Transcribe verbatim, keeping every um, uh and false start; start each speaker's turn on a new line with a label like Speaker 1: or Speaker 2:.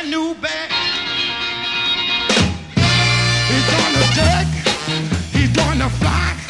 Speaker 1: brand new bag. He's gonna deck, he's gonna fly.